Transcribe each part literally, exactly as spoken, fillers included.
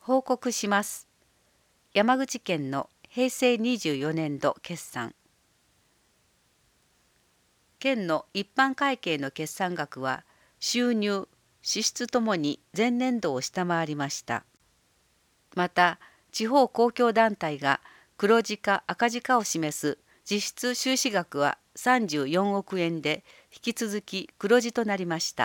報告します。山口県のへいせいにじゅうよねんど決算。県の一般会計の決算額は収入、支出ともに前年度を下回りました。また、地方公共団体が黒字か赤字かを示す実質収支額はさんじゅうよんおくえんで引き続き黒字となりました。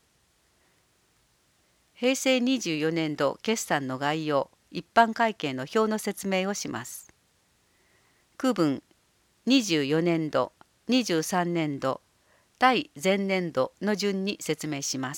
へいせいにじゅうよねんど決算の概要、一般会計の表の説明をします。区分にじゅうよねんど、にじゅうさんねんど、対前年度の順に説明します。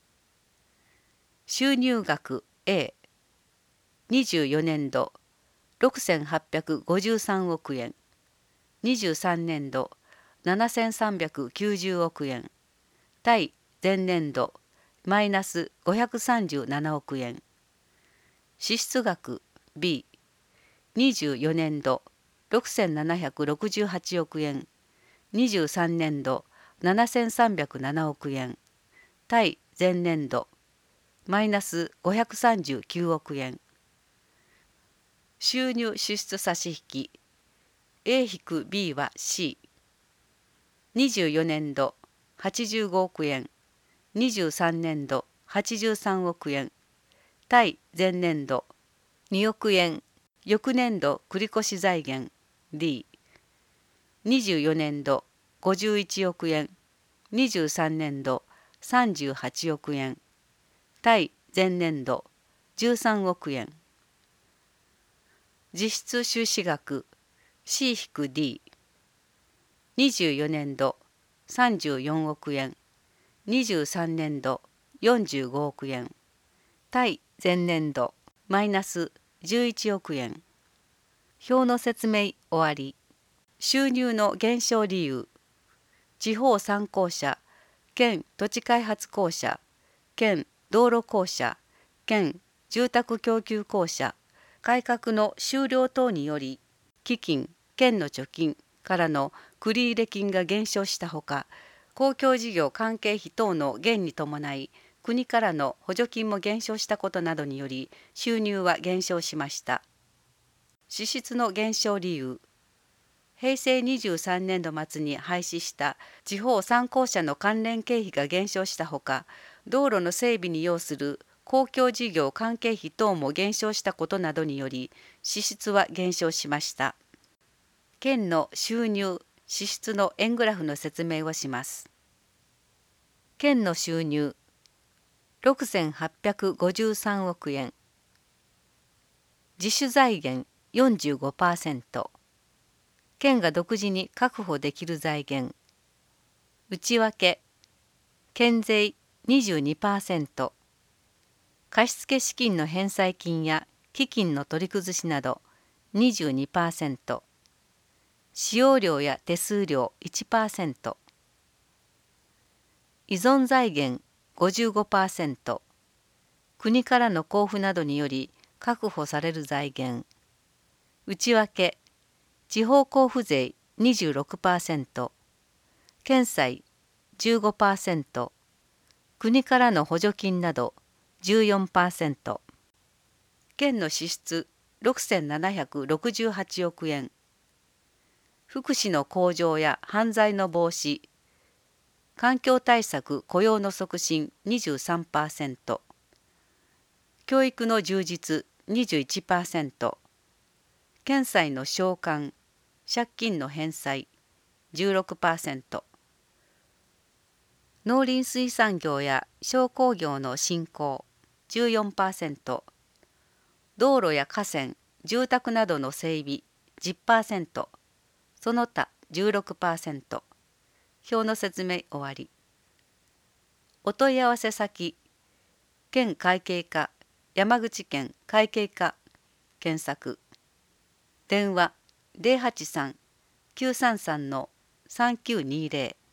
収入額 A、にじゅうよねんどろくせんはっぴゃくごじゅうさんおくえん、にじゅうさんねんどななせんさんびゃくきゅうじゅうおくえん、対前年度マイナスごひゃくさんじゅうななおくえん。支出額 B、にじゅうよねんどろくせんななひゃくろくじゅうはちおくえん、にじゅうさんねんどななせんさんびゃくななおくえん、対前年度マイナスごひゃくさんじゅうきゅうおくえん。収入支出差し引き A-B は C。にじゅうよねんどはちじゅうごおくえん、にじゅうさんねんどはちじゅうさんおくえん、対前年度におくえん、翌年度繰越財源 D。にじゅうよねんどごじゅういちおくえん、にじゅうさんねんどさんじゅうはちおくえん、対前年度じゅうさんおくえん。実質収支額 シーディー。にじゅうよねんどさんじゅうよんおくえん、にじゅうさんねんどよんじゅうごおくえん、対前年度マイナスじゅういちおくえん。表の説明終わり。収入の減少理由。地方三公社、県土地開発公社、県道路公社、県住宅供給公社、改革の終了等により、基金、県の貯金からの繰入金が減少したほか、公共事業関係費等の減に伴い、国からの補助金も減少したことなどにより、収入は減少しました。支出の減少理由。へいせいにじゅうさんねんど末に廃止した地方三公社の関連経費が減少したほか、道路の整備に要する公共事業関係費等も減少したことなどにより、支出は減少しました。県の収入・支出の円グラフの説明をします。県の収入ろくせんはっぴゃくごじゅうさんおくえん、自主財源 よんじゅうごパーセント、県が独自に確保できる財源、内訳、県税 にじゅうにパーセント、貸付資金の返済金や基金の取り崩しなど にじゅうにパーセント、使用料や手数料 いちパーセント、依存財源 ごじゅうごパーセント、国からの交付などにより確保される財源、内訳、地方交付税 にじゅうろくパーセント、県債 じゅうごパーセント、国からの補助金など じゅうよんパーセント、県の支出ろくせんななひゃくろくじゅうはちおくえん、福祉の向上や犯罪の防止、環境対策雇用の促進 にじゅうさんパーセント、教育の充実 にじゅういちパーセント、県債の償還、借金の返済 じゅうろくパーセント、農林水産業や商工業の振興 じゅうよんパーセント、道路や河川、住宅などの整備 じゅっパーセント、その他 じゅうろくパーセント。表の説明終わり。お問い合わせ先、県会計課、山口県会計課検索。電話 ゼロはちさん きゅうさんさん さんきゅうにゼロ